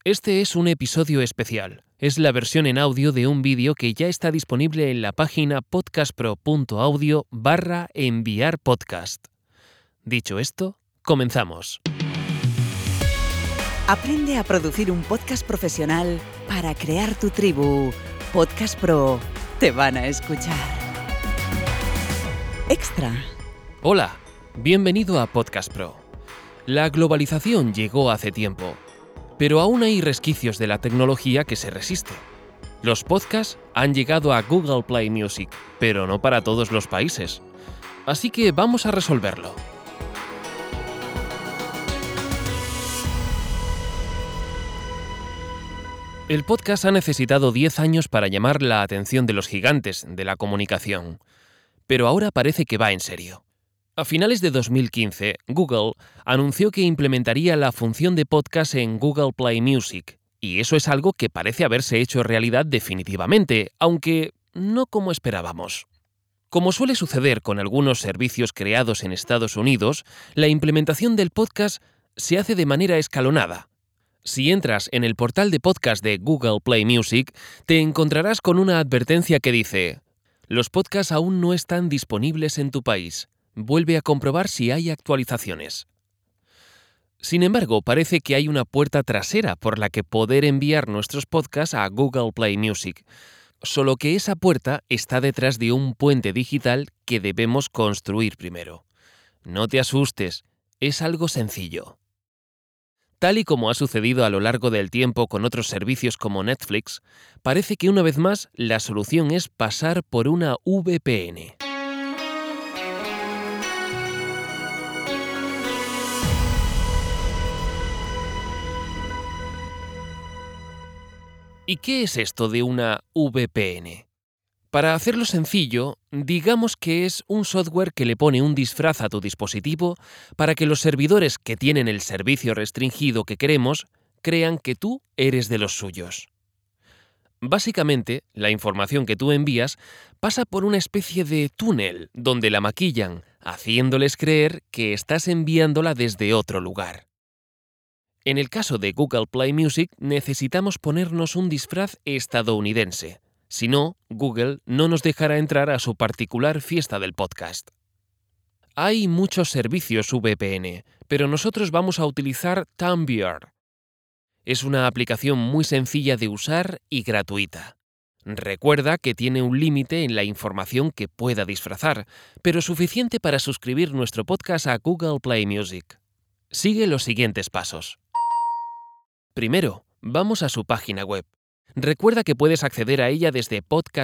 Este es un episodio especial. Es la versión en audio de un vídeo que ya está disponible en la página podcastpro.audio/enviar podcast. Dicho esto, comenzamos. Aprende a producir un podcast profesional para crear tu tribu. Podcast Pro. Te van a escuchar. Extra. Hola, bienvenido a Podcast Pro. La globalización llegó hace tiempo, pero aún hay resquicios de la tecnología que se resiste. Los podcasts han llegado a Google Play Music, pero no para todos los países. Así que vamos a resolverlo. El podcast ha necesitado 10 años para llamar la atención de los gigantes de la comunicación, pero ahora parece que va en serio. A finales de 2015, Google anunció que implementaría la función de podcast en Google Play Music, y eso es algo que parece haberse hecho realidad definitivamente, aunque no como esperábamos. Como suele suceder con algunos servicios creados en Estados Unidos, la implementación del podcast se hace de manera escalonada. Si entras en el portal de podcast de Google Play Music, te encontrarás con una advertencia que dice: «Los podcasts aún no están disponibles en tu país. Vuelve a comprobar si hay actualizaciones». Sin embargo, parece que hay una puerta trasera por la que poder enviar nuestros podcasts a Google Play Music, solo que esa puerta está detrás de un puente digital que debemos construir primero. No te asustes, es algo sencillo. Tal y como ha sucedido a lo largo del tiempo con otros servicios como Netflix, parece que una vez más la solución es pasar por una VPN. ¿Y qué es esto de una VPN? Para hacerlo sencillo, digamos que es un software que le pone un disfraz a tu dispositivo para que los servidores que tienen el servicio restringido que queremos crean que tú eres de los suyos. Básicamente, la información que tú envías pasa por una especie de túnel donde la maquillan, haciéndoles creer que estás enviándola desde otro lugar. En el caso de Google Play Music, necesitamos ponernos un disfraz estadounidense. Si no, Google no nos dejará entrar a su particular fiesta del podcast. Hay muchos servicios VPN, pero nosotros vamos a utilizar TuneViewer. Es una aplicación muy sencilla de usar y gratuita. Recuerda que tiene un límite en la información que pueda disfrazar, pero suficiente para suscribir nuestro podcast a Google Play Music. Sigue los siguientes pasos. Primero, vamos a su página web. Recuerda que puedes acceder a ella desde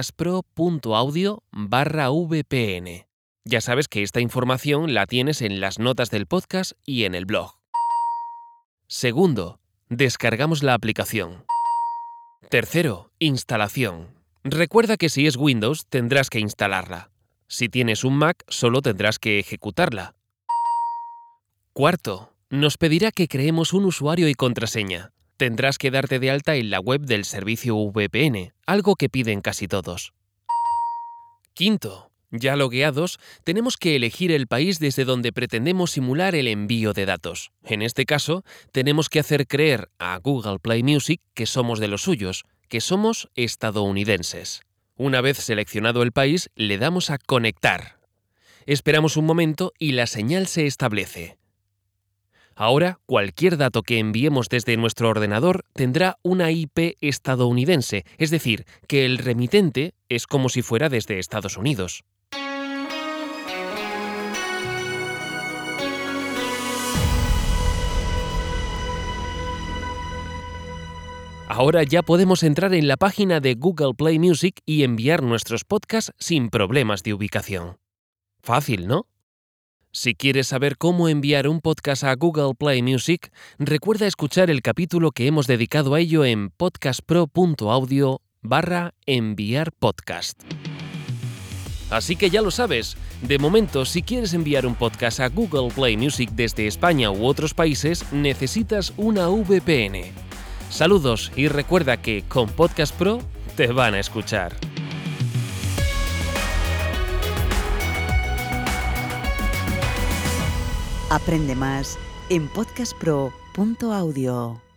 podcastpro.audio/VPN. Ya sabes que esta información la tienes en las notas del podcast y en el blog. Segundo, descargamos la aplicación. Tercero, instalación. Recuerda que si es Windows tendrás que instalarla. Si tienes un Mac solo tendrás que ejecutarla. Cuarto, nos pedirá que creemos un usuario y contraseña. Tendrás que darte de alta en la web del servicio VPN, algo que piden casi todos. Quinto, ya logueados, tenemos que elegir el país desde donde pretendemos simular el envío de datos. En este caso, tenemos que hacer creer a Google Play Music que somos de los suyos, que somos estadounidenses. Una vez seleccionado el país, le damos a conectar. Esperamos un momento y la señal se establece. Ahora, cualquier dato que enviemos desde nuestro ordenador tendrá una IP estadounidense, es decir, que el remitente es como si fuera desde Estados Unidos. Ahora ya podemos entrar en la página de Google Play Music y enviar nuestros podcasts sin problemas de ubicación. Fácil, ¿no? Si quieres saber cómo enviar un podcast a Google Play Music, recuerda escuchar el capítulo que hemos dedicado a ello en podcastpro.audio/enviar podcast. Así que ya lo sabes, de momento, si quieres enviar un podcast a Google Play Music desde España u otros países, necesitas una VPN. Saludos y recuerda que con Podcast Pro te van a escuchar. Aprende más en podcastpro.audio.